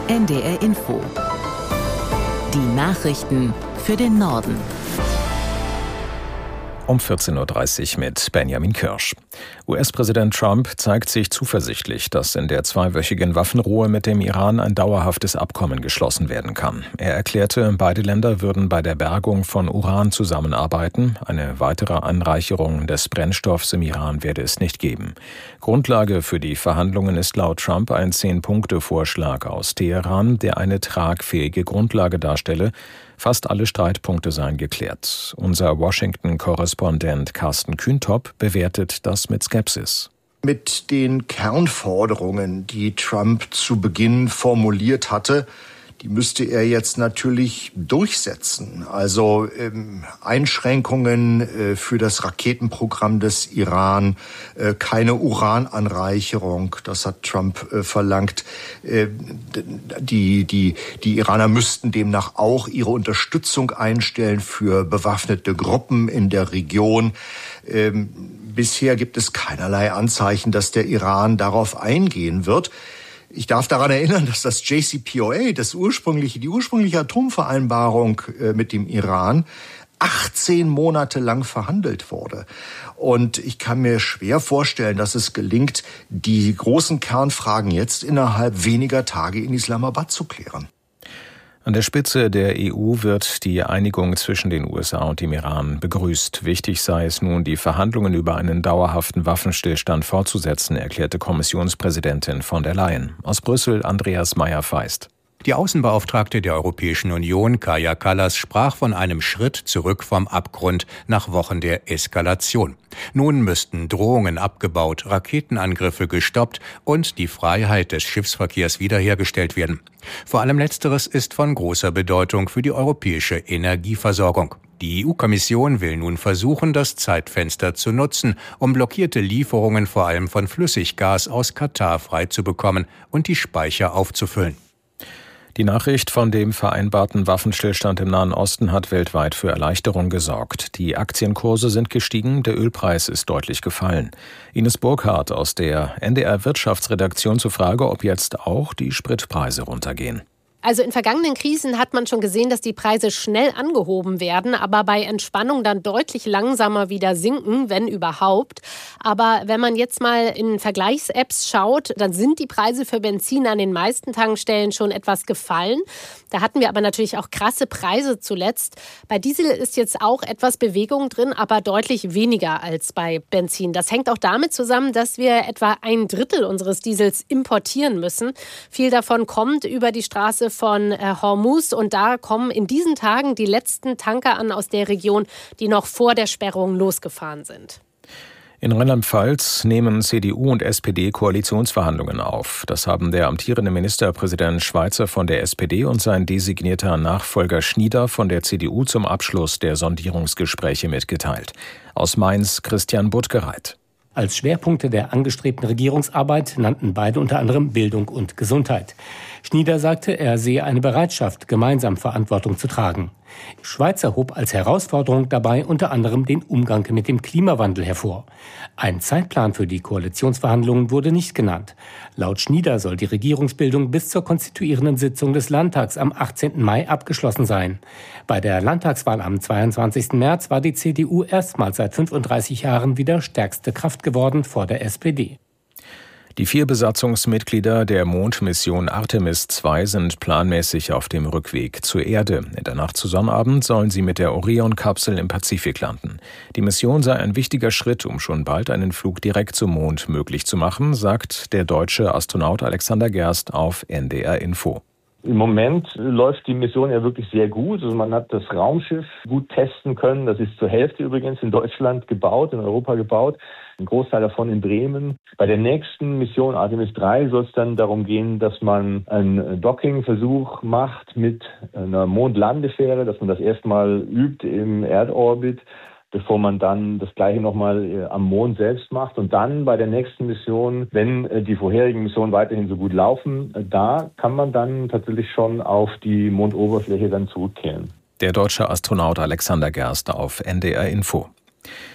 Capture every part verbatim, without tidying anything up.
N D R Info. Die Nachrichten für den Norden. Um vierzehn Uhr dreißig mit Benjamin Kirsch. U S-Präsident Trump zeigt sich zuversichtlich, dass in der zweiwöchigen Waffenruhe mit dem Iran ein dauerhaftes Abkommen geschlossen werden kann. Er erklärte, beide Länder würden bei der Bergung von Uran zusammenarbeiten. Eine weitere Anreicherung des Brennstoffs im Iran werde es nicht geben. Grundlage für die Verhandlungen ist laut Trump ein Zehn-Punkte-Vorschlag aus Teheran, der eine tragfähige Grundlage darstelle. Fast alle Streitpunkte seien geklärt. Unser Washington-Korrespondent Carsten Kühntop bewertet das mit Skepsis. Mit den Kernforderungen, die Trump zu Beginn formuliert hatte, die müsste er jetzt natürlich durchsetzen. Also ähm, Einschränkungen äh, für das Raketenprogramm des Iran, äh, keine Urananreicherung, das hat Trump äh, verlangt. Äh, die, die, die Iraner müssten demnach auch ihre Unterstützung einstellen für bewaffnete Gruppen in der Region. Ähm, bisher gibt es keinerlei Anzeichen, dass der Iran darauf eingehen wird. Ich darf daran erinnern, dass das J C P O A, das ursprüngliche, die ursprüngliche Atomvereinbarung äh, mit dem Iran, achtzehn Monate lang verhandelt wurde. Und ich kann mir schwer vorstellen, dass es gelingt, die großen Kernfragen jetzt innerhalb weniger Tage in Islamabad zu klären. An der Spitze der E U wird die Einigung zwischen den U S A und dem Iran begrüßt. Wichtig sei es nun, die Verhandlungen über einen dauerhaften Waffenstillstand fortzusetzen, erklärte Kommissionspräsidentin von der Leyen. Aus Brüssel Andreas Meyer-Feist. Die Außenbeauftragte der Europäischen Union, Kaja Kallas, sprach von einem Schritt zurück vom Abgrund nach Wochen der Eskalation. Nun müssten Drohungen abgebaut, Raketenangriffe gestoppt und die Freiheit des Schiffsverkehrs wiederhergestellt werden. Vor allem Letzteres ist von großer Bedeutung für die europäische Energieversorgung. Die E U-Kommission will nun versuchen, das Zeitfenster zu nutzen, um blockierte Lieferungen vor allem von Flüssiggas aus Katar freizubekommen und die Speicher aufzufüllen. Die Nachricht von dem vereinbarten Waffenstillstand im Nahen Osten hat weltweit für Erleichterung gesorgt. Die Aktienkurse sind gestiegen, der Ölpreis ist deutlich gefallen. Ines Burkhardt aus der N D R-Wirtschaftsredaktion zur Frage, ob jetzt auch die Spritpreise runtergehen. Also in vergangenen Krisen hat man schon gesehen, dass die Preise schnell angehoben werden, aber bei Entspannung dann deutlich langsamer wieder sinken, wenn überhaupt. Aber wenn man jetzt mal in Vergleichs-Apps schaut, dann sind die Preise für Benzin an den meisten Tankstellen schon etwas gefallen. Da hatten wir aber natürlich auch krasse Preise zuletzt. Bei Diesel ist jetzt auch etwas Bewegung drin, aber deutlich weniger als bei Benzin. Das hängt auch damit zusammen, dass wir etwa ein Drittel unseres Diesels importieren müssen. Viel davon kommt über die Straße von Hormuz und da kommen in diesen Tagen die letzten Tanker an aus der Region, die noch vor der Sperrung losgefahren sind. In Rheinland-Pfalz nehmen C D U und S P D Koalitionsverhandlungen auf. Das haben der amtierende Ministerpräsident Schweizer von der S P D und sein designierter Nachfolger Schnieder von der C D U zum Abschluss der Sondierungsgespräche mitgeteilt. Aus Mainz Christian Buttgereit. Als Schwerpunkte der angestrebten Regierungsarbeit nannten beide unter anderem Bildung und Gesundheit. Schnieder sagte, er sehe eine Bereitschaft, gemeinsam Verantwortung zu tragen. Schweizer hob als Herausforderung dabei unter anderem den Umgang mit dem Klimawandel hervor. Ein Zeitplan für die Koalitionsverhandlungen wurde nicht genannt. Laut Schnieder soll die Regierungsbildung bis zur konstituierenden Sitzung des Landtags am achtzehnten Mai abgeschlossen sein. Bei der Landtagswahl am zweiundzwanzigsten März war die C D U erstmals seit fünfunddreißig Jahren wieder stärkste Kraft geworden vor der S P D. Die vier Besatzungsmitglieder der Mondmission Artemis zwei sind planmäßig auf dem Rückweg zur Erde. In der Nacht zu Sonnabend sollen sie mit der Orion-Kapsel im Pazifik landen. Die Mission sei ein wichtiger Schritt, um schon bald einen Flug direkt zum Mond möglich zu machen, sagt der deutsche Astronaut Alexander Gerst auf N D R Info. Im Moment läuft die Mission ja wirklich sehr gut. Also man hat das Raumschiff gut testen können. Das ist zur Hälfte übrigens in Deutschland gebaut, in Europa gebaut. Ein Großteil davon in Bremen. Bei der nächsten Mission Artemis drei soll es dann darum gehen, dass man einen Docking-Versuch macht mit einer Mondlandefähre, dass man das erstmal übt im Erdorbit, bevor man dann das Gleiche nochmal am Mond selbst macht. Und dann bei der nächsten Mission, wenn die vorherigen Missionen weiterhin so gut laufen, da kann man dann tatsächlich schon auf die Mondoberfläche dann zurückkehren. Der deutsche Astronaut Alexander Gerst auf N D R Info.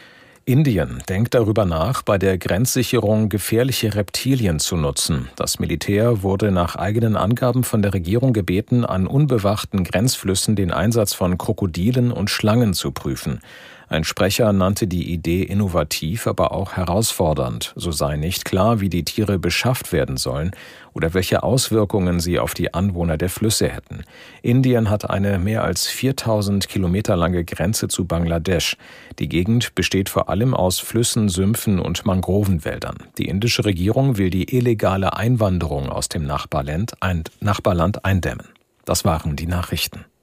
Indien denkt darüber nach, bei der Grenzsicherung gefährliche Reptilien zu nutzen. Das Militär wurde nach eigenen Angaben von der Regierung gebeten, an unbewachten Grenzflüssen den Einsatz von Krokodilen und Schlangen zu prüfen. Ein Sprecher nannte die Idee innovativ, aber auch herausfordernd. So sei nicht klar, wie die Tiere beschafft werden sollen oder welche Auswirkungen sie auf die Anwohner der Flüsse hätten. Indien hat eine mehr als viertausend Kilometer lange Grenze zu Bangladesch. Die Gegend besteht vor allem aus Flüssen, Sümpfen und Mangrovenwäldern. Die indische Regierung will die illegale Einwanderung aus dem Nachbarland, ein, Nachbarland eindämmen. Das waren die Nachrichten.